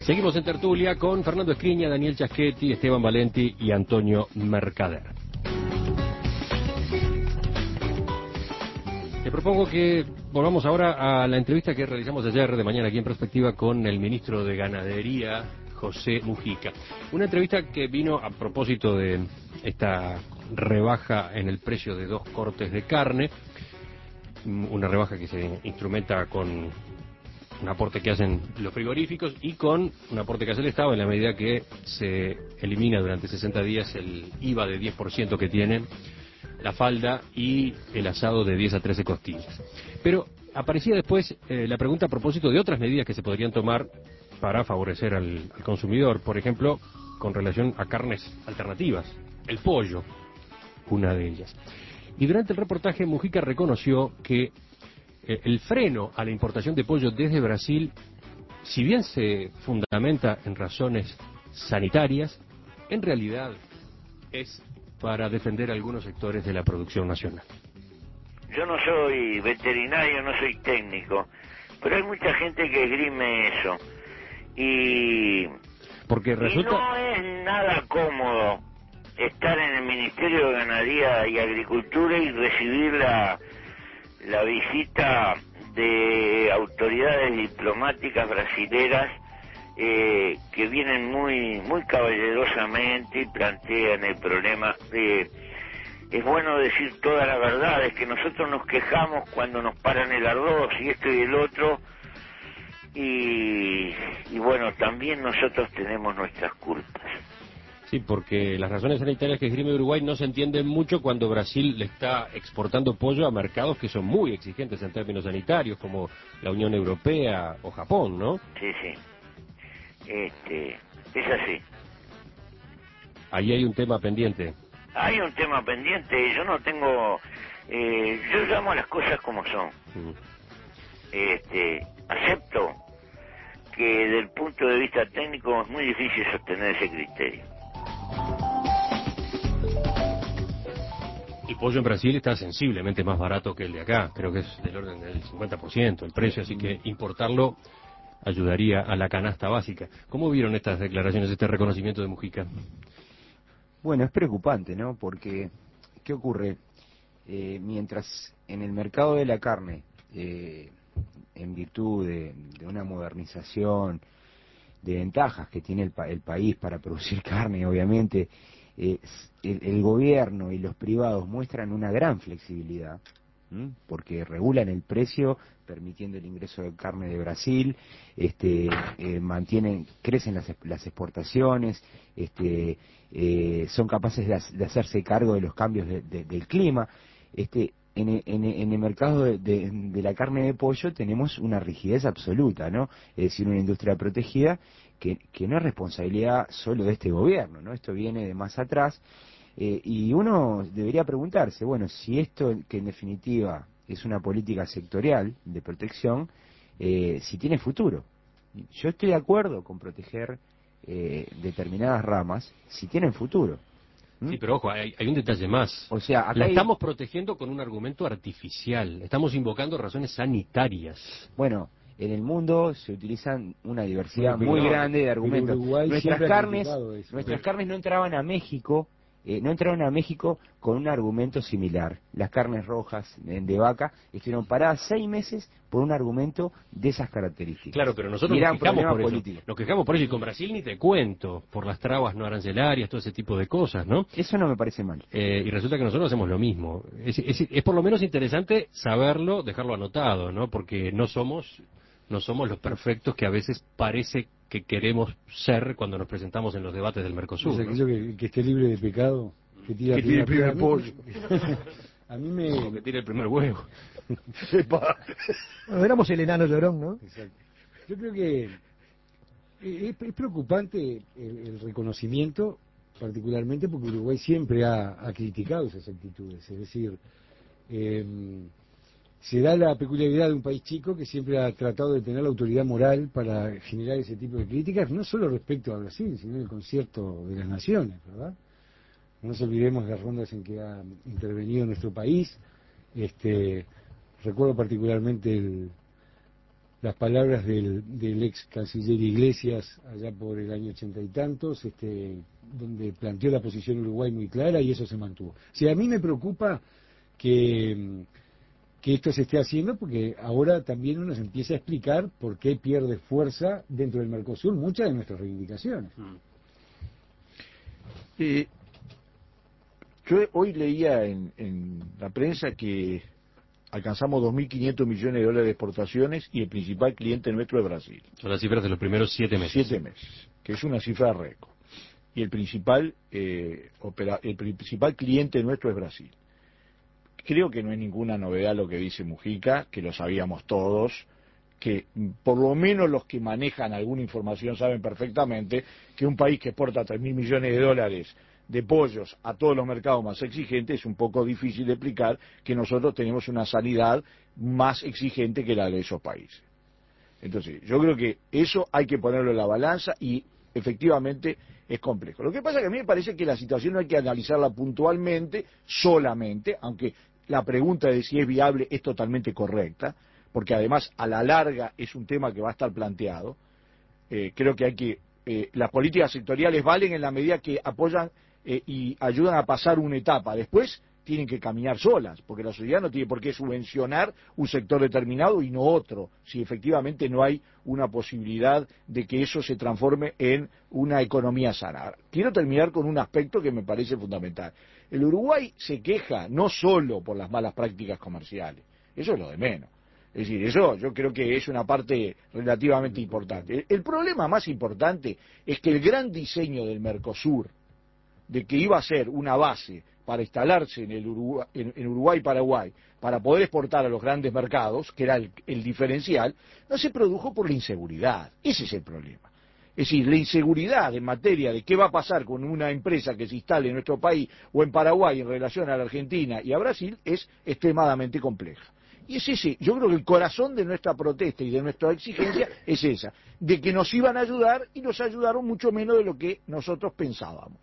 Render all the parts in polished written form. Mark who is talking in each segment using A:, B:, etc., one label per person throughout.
A: Seguimos en tertulia con Fernando Escriña, Daniel Chaschetti, Esteban Valenti y Antonio Mercader. Te propongo que volvamos ahora a la entrevista que realizamos ayer de mañana aquí en Perspectiva con el ministro de Ganadería, José Mujica. Una entrevista que vino a propósito de esta rebaja en el precio de 2 cortes de carne, una rebaja que se instrumenta con un aporte que hacen los frigoríficos y con un aporte que hace el Estado en la medida que se elimina durante 60 días el IVA de 10% que tiene la falda y el asado de 10 a 13 costillas. Pero aparecía después la pregunta a propósito de otras medidas que se podrían tomar para favorecer al consumidor, por ejemplo, con relación a carnes alternativas, el pollo, una de ellas. Y durante el reportaje Mujica reconoció que el freno a la importación de pollo desde Brasil, si bien se fundamenta en razones sanitarias, en realidad es para defender algunos sectores de la producción nacional.
B: Yo no soy veterinario, no soy técnico, pero hay mucha gente que esgrime eso.
A: Porque resulta...
B: Y no es nada cómodo estar en el Ministerio de Ganadería y Agricultura y recibir la visita de autoridades diplomáticas brasileras que vienen muy caballerosamente y plantean el problema. Es bueno decir toda la verdad, es que nosotros nos quejamos cuando nos paran el arroz y esto y el otro, y bueno, también nosotros tenemos nuestras culpas.
A: Sí, porque las razones sanitarias que esgrime Uruguay no se entienden mucho cuando Brasil le está exportando pollo a mercados que son muy exigentes en términos sanitarios, como la Unión Europea o Japón, ¿no?
B: Sí, sí. Es así.
A: Ahí hay un tema pendiente.
B: Hay un tema pendiente, yo no tengo... yo llamo a las cosas como son. Acepto que desde el punto de vista técnico es muy difícil sostener ese criterio.
A: El pollo en Brasil está sensiblemente más barato que el de acá, creo que es del orden del 50% el precio, así que importarlo ayudaría a la canasta básica. ¿Cómo vieron estas declaraciones, este reconocimiento de Mujica?
C: Bueno, es preocupante, ¿no? Porque, ¿qué ocurre? Mientras en el mercado de la carne, en virtud de una modernización, de ventajas que tiene el país para producir carne, obviamente, el gobierno y los privados muestran una gran flexibilidad, porque regulan el precio, permitiendo el ingreso de carne de Brasil, crecen las exportaciones, son capaces de hacerse cargo de los cambios del clima. En el mercado de la carne de pollo tenemos una rigidez absoluta, ¿no? Es decir, una industria protegida que no es responsabilidad solo de este gobierno, ¿no? Esto viene de más atrás, y uno debería preguntarse, bueno, si esto, que en definitiva es una política sectorial de protección, si tiene futuro. Yo estoy de acuerdo con proteger determinadas ramas si tienen futuro.
A: Sí, pero ojo, hay un detalle más.
C: O sea, acá
A: la estamos protegiendo con un argumento artificial. Estamos invocando razones sanitarias.
C: Bueno, en el mundo se utilizan una diversidad muy grande de argumentos. Nuestras carnes no entraban a México, con un argumento similar. Las carnes rojas de vaca estuvieron paradas 6 meses por un argumento de esas características.
A: Claro, pero nosotros nos quejamos por eso. Y con Brasil ni te cuento, por las trabas no arancelarias, todo ese tipo de cosas, ¿no?
C: Eso no me parece mal.
A: Y resulta que nosotros hacemos lo mismo. Es por lo menos interesante saberlo, dejarlo anotado, ¿no? Porque no somos los perfectos que a veces parece que queremos ser cuando nos presentamos en los debates del Mercosur.
D: O sea, que esté libre de pecado, que tire el primer pollo. A mí
A: O que tire el primer huevo.
D: Bueno, éramos el enano llorón, ¿no? Exacto. Yo creo que es preocupante el reconocimiento, particularmente porque Uruguay siempre ha criticado esas actitudes. Es decir, se da la peculiaridad de un país chico que siempre ha tratado de tener la autoridad moral para generar ese tipo de críticas, no solo respecto a Brasil, sino en el concierto de las naciones, ¿verdad? No nos olvidemos de las rondas en que ha intervenido nuestro país. Recuerdo particularmente las palabras del ex canciller Iglesias allá por el año 80 y tantos, donde planteó la posición de Uruguay muy clara y eso se mantuvo. Si a mí me preocupa que esto se esté haciendo porque ahora también uno se empieza a explicar por qué pierde fuerza dentro del Mercosur muchas de nuestras reivindicaciones.
E: Yo hoy leía en la prensa que alcanzamos 2.500 millones de dólares de exportaciones y el principal cliente nuestro es Brasil.
A: Son las cifras de los primeros 7 meses.
E: 7 meses, que es una cifra récord. Y el principal cliente nuestro es Brasil. Creo que no es ninguna novedad lo que dice Mujica, que lo sabíamos todos, que por lo menos los que manejan alguna información saben perfectamente que un país que exporta 3.000 millones de dólares de pollos a todos los mercados más exigentes es un poco difícil de explicar que nosotros tenemos una sanidad más exigente que la de esos países. Entonces, yo creo que eso hay que ponerlo en la balanza y efectivamente es complejo. Lo que pasa es que a mí me parece que la situación no hay que analizarla puntualmente, solamente, aunque la pregunta de si es viable es totalmente correcta, porque además a la larga es un tema que va a estar planteado. Creo que las políticas sectoriales valen en la medida que apoyan y ayudan a pasar una etapa. Después tienen que caminar solas, porque la sociedad no tiene por qué subvencionar un sector determinado y no otro, si efectivamente no hay una posibilidad de que eso se transforme en una economía sana. Quiero terminar con un aspecto que me parece fundamental. El Uruguay se queja no solo por las malas prácticas comerciales, eso es lo de menos. Es decir, eso yo creo que es una parte relativamente importante. El problema más importante es que el gran diseño del Mercosur, de que iba a ser una base para instalarse en Uruguay y Paraguay, para poder exportar a los grandes mercados, que era el diferencial, no se produjo por la inseguridad. Ese es el problema. Es decir, la inseguridad en materia de qué va a pasar con una empresa que se instale en nuestro país o en Paraguay en relación a la Argentina y a Brasil es extremadamente compleja. Y es ese, yo creo que el corazón de nuestra protesta y de nuestra exigencia es esa, de que nos iban a ayudar y nos ayudaron mucho menos de lo que nosotros pensábamos.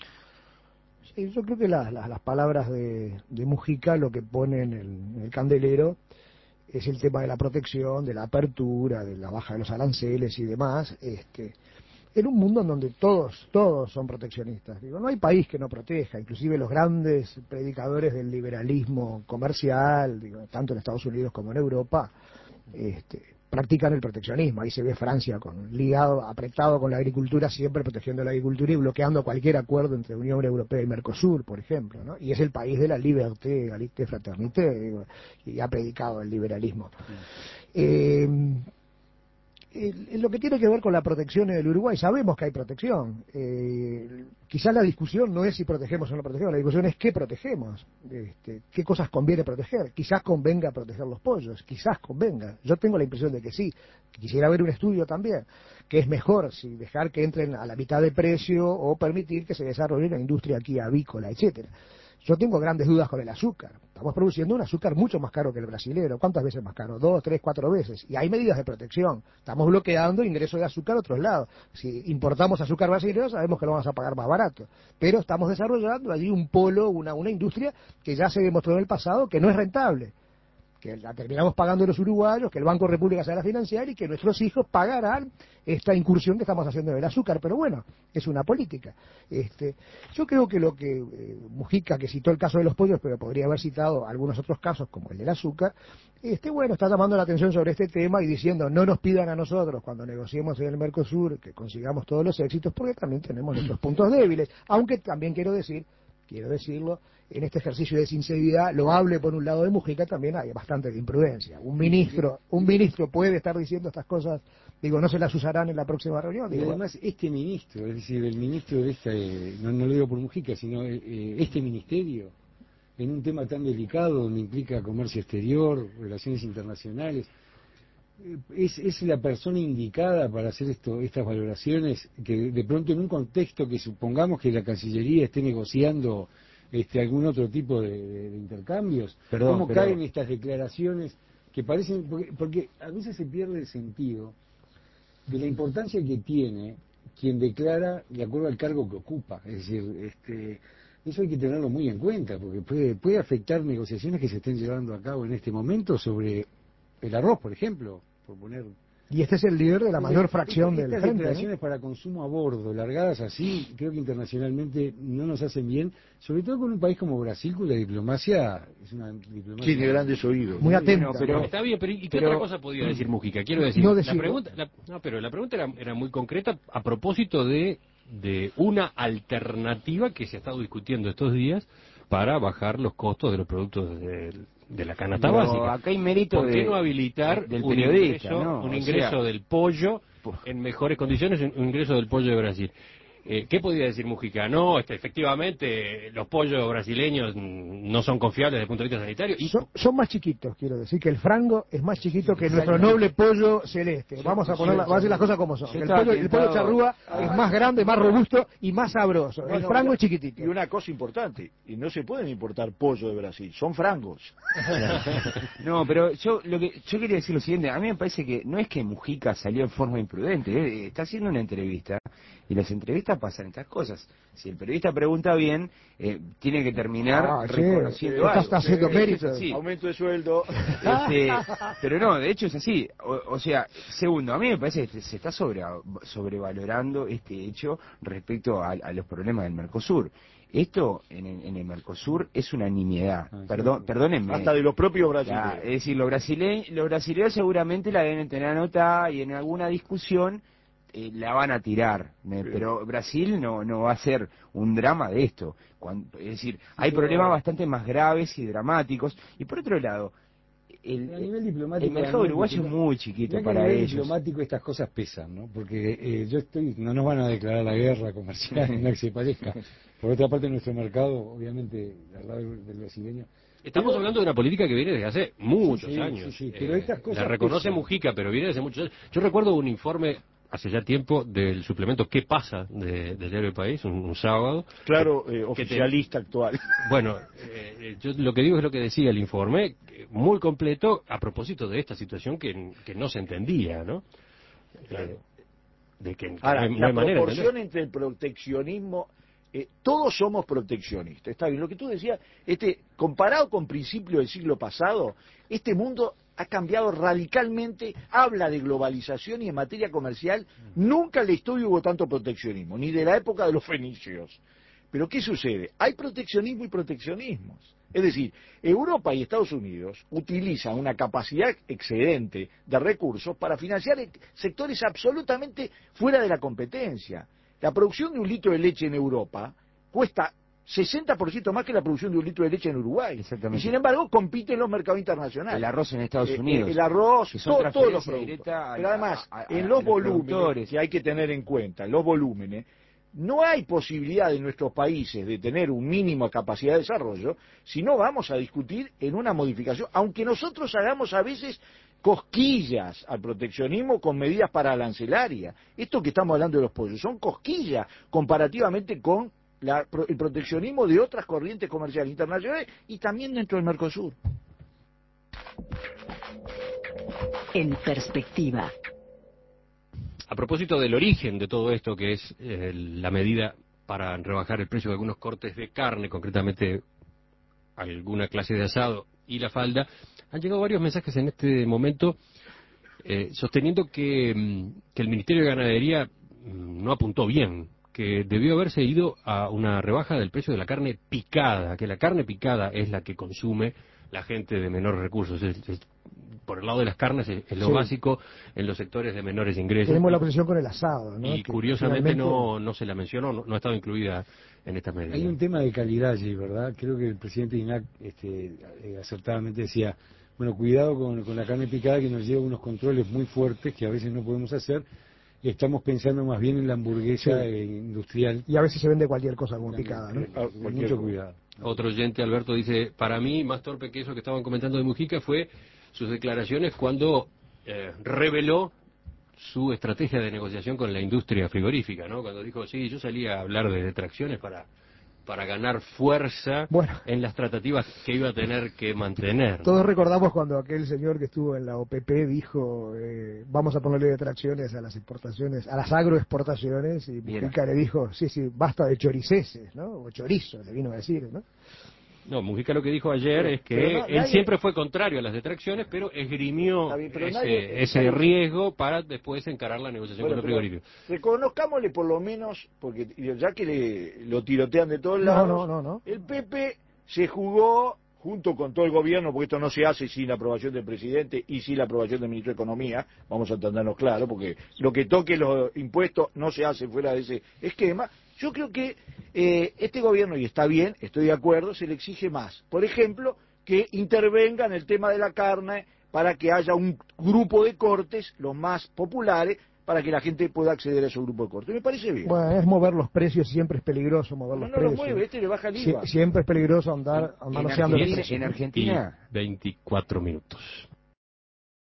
F: Sí, yo creo que las palabras de Mujica lo que pone en el candelero es el tema de la protección, de la apertura, de la baja de los aranceles y demás, en un mundo en donde todos son proteccionistas. Digo, no hay país que no proteja, inclusive los grandes predicadores del liberalismo comercial, digo, tanto en Estados Unidos como en Europa, practican el proteccionismo. Ahí se ve Francia apretado con la agricultura, siempre protegiendo la agricultura y bloqueando cualquier acuerdo entre Unión Europea y Mercosur, por ejemplo, ¿no? Y es el país de la liberté, égalité, fraternité, digo, y ha predicado el liberalismo. En lo que tiene que ver con la protección del Uruguay, sabemos que hay protección. Quizás la discusión no es si protegemos o no protegemos, la discusión es qué protegemos, qué cosas conviene proteger. Quizás convenga proteger los pollos, quizás convenga. Yo tengo la impresión de que sí. Quisiera ver un estudio también, que es mejor si dejar que entren a la mitad de precio o permitir que se desarrolle una industria aquí avícola, etcétera. Yo tengo grandes dudas con el azúcar. Estamos produciendo un azúcar mucho más caro que el brasilero. ¿Cuántas veces más caro? 2, 3, 4 veces. Y hay medidas de protección. Estamos bloqueando ingreso de azúcar a otros lados. Si importamos azúcar brasilero, sabemos que lo vamos a pagar más barato. Pero estamos desarrollando allí un polo, una industria que ya se demostró en el pasado que no es rentable, que la terminamos pagando los uruguayos, que el Banco República se hará financiar y que nuestros hijos pagarán esta incursión que estamos haciendo en el azúcar. Pero bueno, es una política. Yo creo que lo que Mujica, que citó el caso de los pollos, pero podría haber citado algunos otros casos como el del azúcar, está llamando la atención sobre este tema y diciendo no nos pidan a nosotros cuando negociemos en el Mercosur que consigamos todos los éxitos, porque también tenemos nuestros puntos débiles. Aunque también quiero decirlo, en este ejercicio de sinceridad, loable por un lado de Mujica, también hay bastante de imprudencia. Un ministro puede estar diciendo estas cosas, digo, no se las usarán en la próxima reunión.
D: Y además, este ministro, es decir, el ministro de no lo digo por Mujica, sino este ministerio, en un tema tan delicado donde implica comercio exterior, relaciones internacionales, es la persona indicada para hacer estas valoraciones, que de pronto en un contexto que supongamos que la Cancillería esté negociando algún otro tipo de intercambios. ¿Cómo caen estas declaraciones que parecen, porque a veces se pierde el sentido de la importancia que tiene quien declara de acuerdo al cargo que ocupa? Es decir, eso hay que tenerlo muy en cuenta, porque puede afectar negociaciones que se estén llevando a cabo en este momento sobre el arroz, por ejemplo, por poner
F: Y este es el líder de la mayor fracción del
D: Estas
F: frente,
D: declaraciones para consumo a bordo, largadas así, creo que internacionalmente no nos hacen bien, sobre todo con un país como Brasil, cuya diplomacia es una diplomacia...
E: Tiene grandes oídos.
F: Muy atenta.
C: pero
A: Está bien, pero ¿y qué otra cosa podía decir Mujica? Quiero decir,
F: No
A: la
F: decirlo.
A: pregunta, pero la pregunta era muy concreta a propósito de una alternativa que se ha estado discutiendo estos días para bajar los costos de los productos de la canasta
C: Pero
A: básica.
C: acá hay mérito
A: ¿Por qué no habilitar
C: del
A: un
C: periodista,
A: ingreso,
C: ¿no?
A: un
C: O
A: ingreso
C: sea,
A: del pollo en mejores condiciones, un ingreso del pollo de Brasil? ¿Qué podía decir Mujica? No, efectivamente, los pollos brasileños no son confiables desde el punto de vista sanitario. Y
F: Son más chiquitos, quiero decir, que el frango es más chiquito que nuestro noble pollo celeste. Vamos a decir las cosas como son.
C: Yo
F: El
C: estaba
F: pollo
C: tentado-
F: charrúa es más grande, más robusto y más sabroso. El
E: Bueno,
F: frango es chiquitito.
E: Y una cosa importante, y no se pueden importar pollo de Brasil, son frangos.
C: No, pero yo quería decir lo siguiente, a mí me parece que no es que Mujica salió en forma imprudente, está haciendo una entrevista y las entrevistas pasan estas cosas. Si el periodista pregunta bien, tiene que terminar
F: Sí,
C: reconociendo algo.
F: está haciendo mérito.
C: Sí.
E: Aumento de sueldo.
C: Pero no, de hecho es así. O sea, segundo, a mí me parece que se está sobrevalorando este hecho respecto a los problemas del Mercosur. Esto en el Mercosur es una nimiedad. Perdónenme.
E: Hasta de los propios brasileños.
C: Es decir, los brasileños seguramente la deben tener anotada y en alguna discusión la van a tirar, pero Brasil no va a ser un drama de esto. Es decir, hay problemas bastante más graves y dramáticos. Y por otro lado,
D: Pero a nivel diplomático,
C: el mercado uruguayo es muy chiquito
D: mirá que a
C: para
D: nivel
C: ellos.
D: diplomático estas cosas pesan, ¿no? Porque no nos van a declarar la guerra comercial, no que se parezca. Por otra parte, nuestro mercado, obviamente, al lado del brasileño...
A: estamos hablando de una política que viene desde hace muchos
D: Sí,
A: años.
D: sí, pero estas cosas
A: la reconoce
D: pesan.
A: Mujica, pero viene desde muchos años. Yo recuerdo un informe hace ya tiempo del suplemento ¿Qué pasa? Del Diario del País, un sábado.
E: Claro,
A: que
E: oficialista actual.
A: Bueno, yo lo que digo es lo que decía el informe, muy completo a propósito de esta situación que no se entendía, ¿no?
E: Claro.
A: De que
E: Ahora,
A: no
E: la
A: hay manera de
E: proporción
A: entender.
E: entre el proteccionismo, todos somos proteccionistas, está bien. Lo que tú decías, comparado con principios del siglo pasado, este mundo ha cambiado radicalmente, habla de globalización y en materia comercial, nunca en la historia hubo tanto proteccionismo, ni de la época de los fenicios. Pero ¿qué sucede? Hay proteccionismo y proteccionismos. Es decir, Europa y Estados Unidos utilizan una capacidad excedente de recursos para financiar sectores absolutamente fuera de la competencia. La producción de un litro de leche en Europa cuesta 60% más que la producción de un litro de leche en Uruguay.
C: Exactamente.
E: Y sin embargo compite en los mercados internacionales.
C: El arroz en Estados Unidos.
E: El arroz,
C: que son
E: todos los
C: transferencias
E: productos.
C: directas
E: Pero además, en
C: a
E: los
C: los
E: volúmenes,
C: productores.
E: que hay que tener en cuenta, los volúmenes, no hay posibilidad en nuestros países de tener un mínimo de capacidad de desarrollo si no vamos a discutir en una modificación, aunque nosotros hagamos a veces cosquillas al proteccionismo con medidas paraarancelaria. Esto que estamos hablando de los pollos son cosquillas comparativamente con el proteccionismo de otras corrientes comerciales internacionales y también dentro del Mercosur.
G: En perspectiva.
A: A propósito del origen de todo esto, que es la medida para rebajar el precio de algunos cortes de carne, concretamente alguna clase de asado y la falda, han llegado varios mensajes en este momento sosteniendo que el Ministerio de Ganadería no apuntó bien, que debió haberse ido a una rebaja del precio de la carne picada, que la carne picada es la que consume la gente de menores recursos. Por el lado de las carnes es lo básico en los sectores de menores ingresos.
F: Tenemos la posición con el asado, ¿no?
A: Y
F: Que
A: curiosamente
F: finalmente...
A: no se la mencionó, no ha estado incluida en esta medida.
D: Hay un tema de calidad allí, ¿verdad? Creo que el presidente INAC acertadamente decía, bueno, cuidado con la carne picada que nos lleva unos controles muy fuertes que a veces no podemos hacer. Estamos pensando más bien en la hamburguesa industrial.
F: Y a veces se vende cualquier cosa como picada, ¿no?
D: Mucho cuidado.
A: Otro oyente, Alberto, dice, para mí, más torpe que eso que estaban comentando de Mujica fue sus declaraciones cuando reveló su estrategia de negociación con la industria frigorífica, ¿no? Cuando dijo, sí, yo salí a hablar de detracciones para ganar fuerza en las tratativas que iba a tener que mantener.
F: Todos recordamos cuando aquel señor que estuvo en la OPP dijo, vamos a ponerle detracciones a las exportaciones, a las agroexportaciones, y Mujica le dijo, sí, basta de choriceses, ¿no? O chorizo, le vino a decir, ¿no?
A: No, Mujica lo que dijo ayer es que
E: pero
A: él siempre fue contrario a las detracciones, pero esgrimió
E: Está bien, pero
A: ese riesgo para después encarar la negociación con los frigoríficos.
E: Reconozcámosle por lo menos, porque ya que lo tirotean de todos
F: No,
E: lados,
F: no.
E: el PP se jugó junto con todo el gobierno, porque esto no se hace sin la aprobación del presidente y sin la aprobación del ministro de Economía, vamos a entendernos claro, porque lo que toque los impuestos no se hace fuera de ese esquema. Yo creo que este gobierno, y está bien, estoy de acuerdo, se le exige más. Por ejemplo, que intervenga en el tema de la carne para que haya un grupo de cortes, los más populares, para que la gente pueda acceder a esos grupos de cortes. Me parece bien.
F: Bueno, es mover los precios, siempre es peligroso mover los
E: No los
F: precios.
E: mueve, le baja el IVA.
F: Siempre es peligroso andar manoseando los precios.
C: En Argentina,
A: 24 minutos.